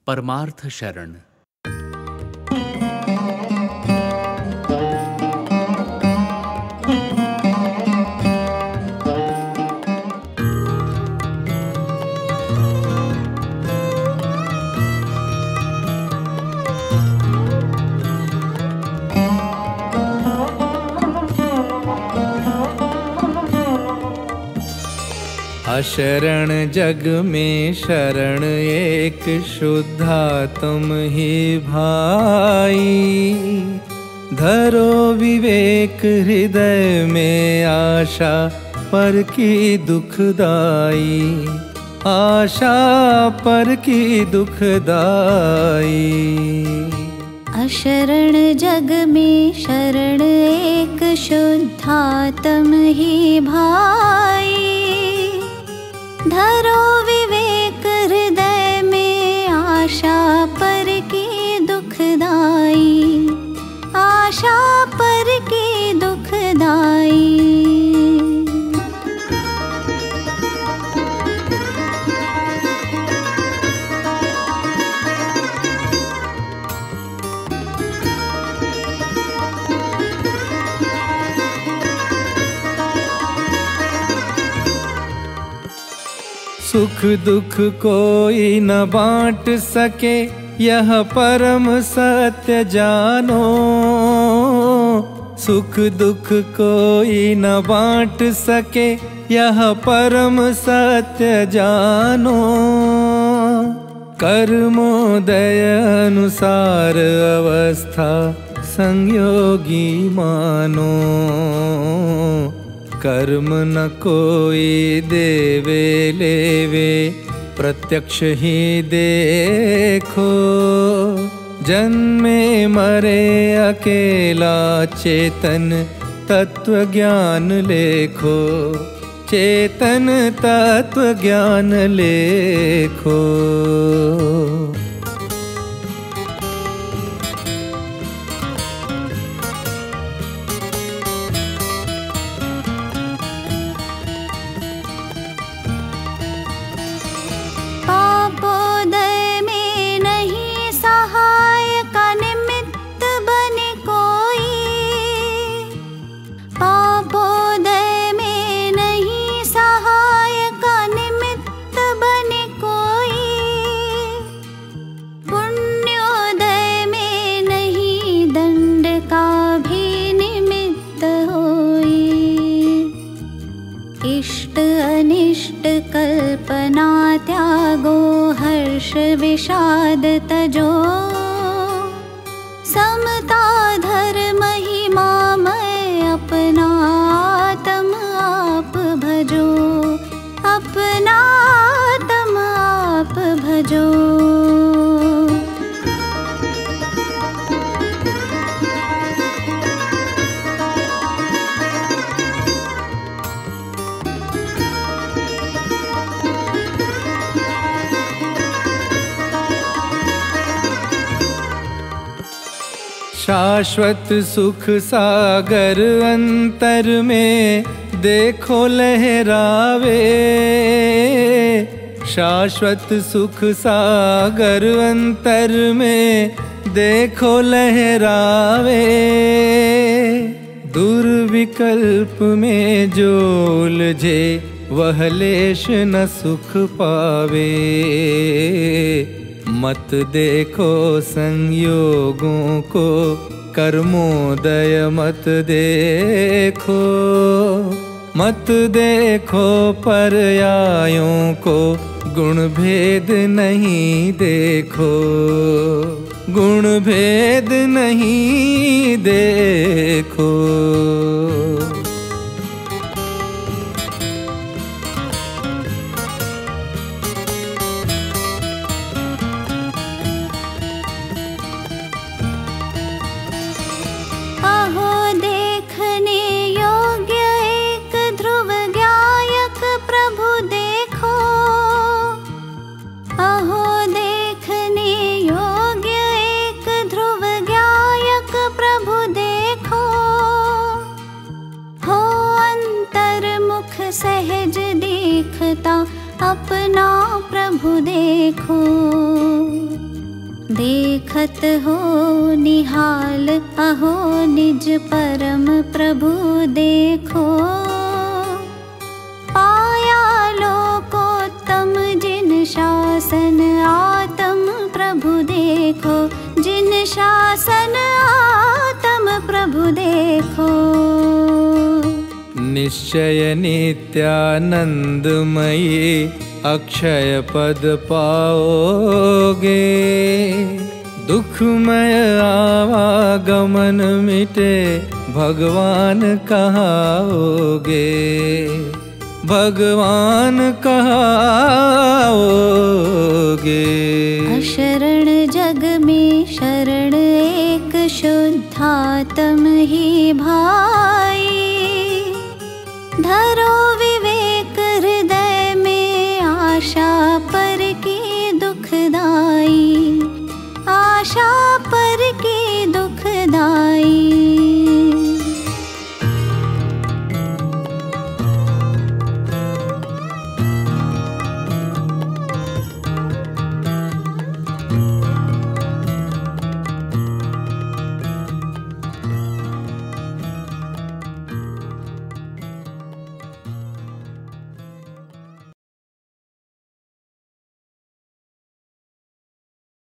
परमार्थ शरण। अशरण जग में शरण एक शुद्धात्म ही भाई। धरो विवेक हृदय में आशा पर की दुखदाई, आशा पर की दुखदाई। अशरण जग में शरण एक शुद्धात्म ही भाई। धरो विवेक हृदय में आशा पर की दुखदाई, आशा पर की दुखदाई। सुख दुख कोई न बांट सके, यह परम सत्य जानो। सुख दुख कोई न बांट सके, यह परम सत्य जानो। कर्मोदय अनुसार अवस्था संयोगी मानो। कर्म न कोई देवे लेवे, प्रत्यक्ष ही देखो। जन्मे मरे अकेला चेतन तत्व ज्ञान लेखो। चेतन तत्व ज्ञान लेखो। पापोदय में नहीं सहाय का निमित्त बने कोई। पापोदय में नहीं सहाय का निमित्त बने कोई। पुण्योदय में नहीं दंड का भी निमित्त होई। इष्ट अनिष्ट कल्पना त्यागो, हर्ष विषाद तजो। समता धर्म महिमा मैं अपना आत्म आप भजो। अपना आत्म आप भजो। शाश्वत सुख सागर अंतर में देखो लहरावे। शाश्वत सुख सागर अंतर में देखो लहरावे। दुर्विकल्प में जो उलझे वह लेश न सुख पावे। मत देखो संयोगों को, कर्मोदय मत देखो। मत देखो पर्यायों को, गुण भेद नहीं देखो। गुण भेद नहीं देखो। अहो देखने योग्य एक ध्रुव गायक प्रभु देखो। अहो देखने योग्य एक ध्रुव गायक प्रभु देखो। देखत हो निहाल अहो निज परम प्रभु देखो। पाया लोकोत्तम जिन शासन आत्म प्रभु देखो, जिन शासन आत्म प्रभु देखो। निश्चय नित्यानंदमयी अक्षय पद पाओगे, दुखमय आवागमन मिटे भगवान कहाओगे, भगवान कहाओगे। अशरण जग में शरण एक शुद्धात्म ही भाव,